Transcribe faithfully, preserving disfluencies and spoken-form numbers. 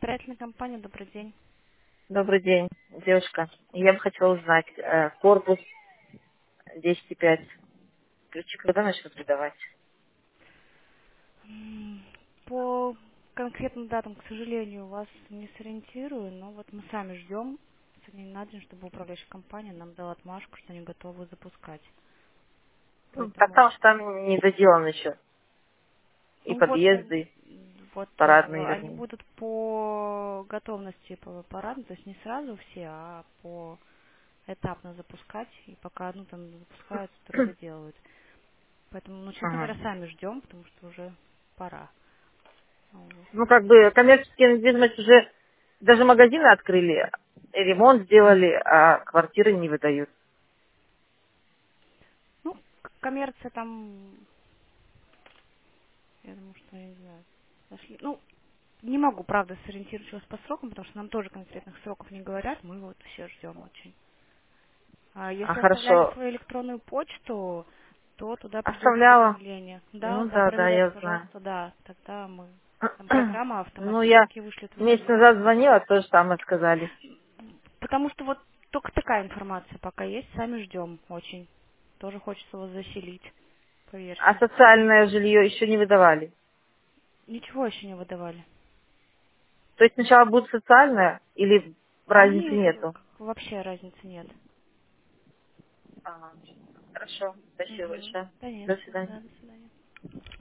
Строительная компания, добрый день. Добрый день, девушка. Я бы хотела узнать, э, корпус десять пять, ключи когда начнут выдавать? М, По конкретным датам, к сожалению, вас не сориентирую, но вот мы сами ждем со дня на день, чтобы управляющая компания нам дала отмашку, что они готовы запускать. Ну, так Поэтому, там что там не доделан еще. И ну вот, э, подъезды, вот э, парадные, они вернее. будут по готовности по парадам, то есть не сразу все, а по этапно запускать, и пока одну там запускают, вторую доделывают. Поэтому, ну, честно Ага. говоря, сами ждем, потому что уже пора. Вот. Ну, как бы коммерческие недвижимость уже даже магазины открыли, и ремонт сделали, а квартиры не выдают. Ну, к- коммерция там, я думаю, что, я не знаю, зашли. Ну, не могу, правда, сориентировать вас по срокам, потому что нам тоже конкретных сроков не говорят, мы вот все ждем очень. А А если оставляли хорошо, свою электронную почту, то туда придет оставляла. уведомление. Да, Ну да, да, да, проверяйте, я знаю. пожалуйста, да, тогда мы, там программа Ну, я автоматически вышлет месяц уведомление. назад звонила, то же самое сказали. Потому что вот только такая информация пока есть, сами ждем очень. Тоже хочется вас заселить, А поверьте. социальное жилье еще не выдавали. Ничего еще не выдавали. То есть сначала будет социальное или разницы Они нету? вообще разницы нет. Ага. Хорошо. Спасибо Угу. большое. Да нет, До все. свидания. Да, до свидания.